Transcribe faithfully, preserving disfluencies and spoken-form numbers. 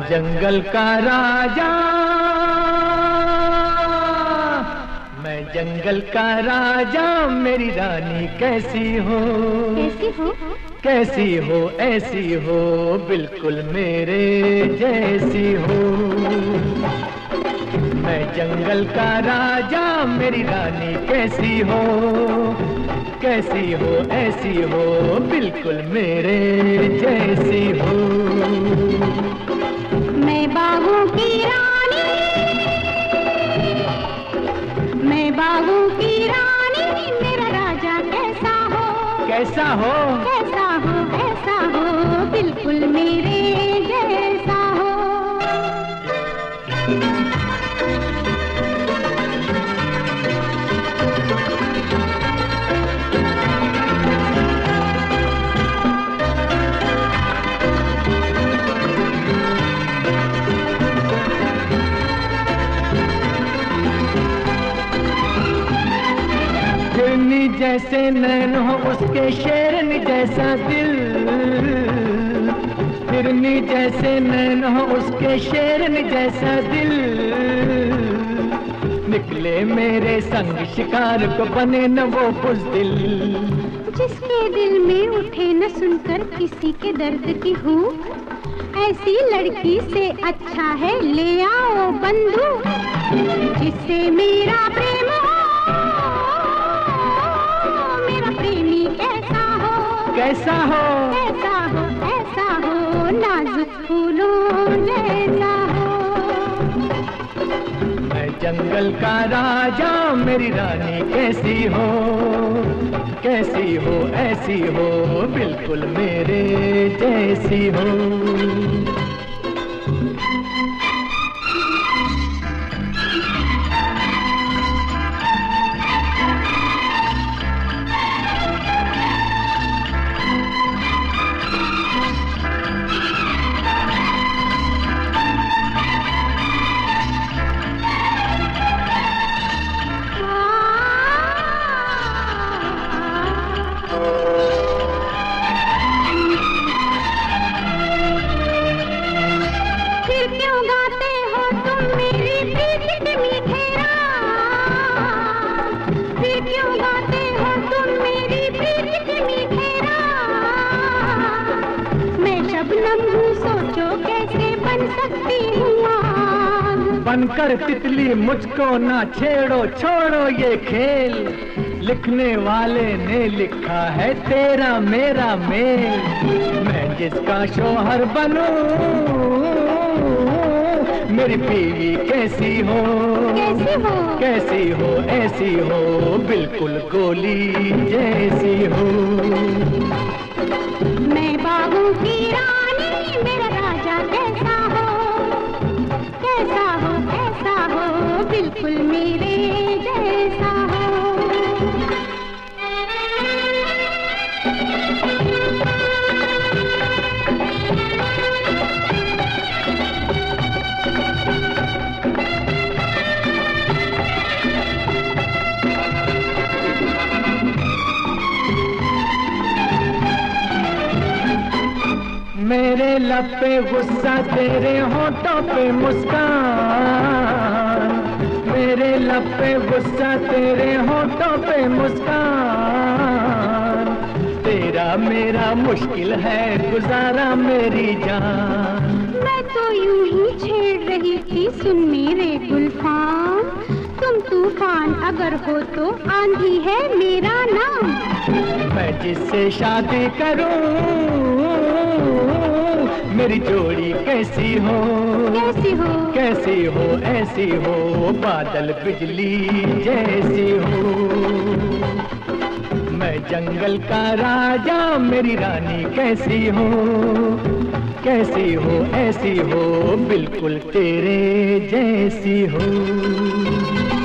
जंगल का राजा, मैं जंगल का राजा, मेरी रानी कैसी हो? कैसी हो? कैसी हो? ऐसी हो, बिल्कुल मेरे जैसी हो। मैं जंगल का राजा, मेरी रानी कैसी हो? कैसी हो? ऐसी हो, बिल्कुल मेरे जैसी हो। मैं बागों की रानी, मैं बागों की रानी, मेरा राजा कैसा हो? कैसा हो? कैसा हो? ऐसा हो, बिल्कुल मेरे जैसा हो। हिरनी जैसे नैन हो उसके, शेरनी जैसा दिल। हिरनी जैसे नैन हो उसके, शेरनी जैसा दिल। निकले मेरे संग शिकार को, बने न वो बुज़दिल। जिसके दिल में उठे न सुनकर किसी के दर्द की हूँ, ऐसी लड़की से अच्छा है ले आओ बंधु। जिससे मेरा प्रेम हो, कैसा हो? कैसा हो? ऐसा हो, नाजुक फूलों जैसा हो। मैं जंगल का राजा, मेरी रानी कैसी हो? कैसी हो? ऐसी हो, बिल्कुल मेरे जैसी हो। सोचो कैसे बन सकती हूँ आग। बनकर तितली मुझको ना छेड़ो, छोड़ो ये खेल। लिखने वाले ने लिखा है तेरा मेरा मेल। मैं जिसका शौहर बनूं, मेरी बीवी कैसी हो? कैसी हो? कैसी हो? ऐसी हो, बिल्कुल गोली जैसी हो। मैं बागों की रानी, मेरा राजा कैसा हो? कैसा हो? ऐसा हो, बिल्कुल मेरे जैसा हो। मेरे लब पे गुस्सा, तेरे होठों पे मुस्कान। मेरे लब पे गुस्सा, तेरे होठों पे मुस्कान। तेरा मेरा मुश्किल है गुजारा मेरी जान। मैं तो यूं ही छेड़ रही थी, सुन मेरे गुलफाम। तुम तूफान अगर हो तो आंधी है मेरा नाम। मैं जिससे शादी करूं, मेरी जोड़ी कैसी हो? कैसी हो? कैसी हो? ऐसी हो, बादल बिजली जैसी हो। मैं जंगल का राजा, मेरी रानी कैसी हो? कैसी हो? ऐसी हो, बिल्कुल तेरे जैसी हो।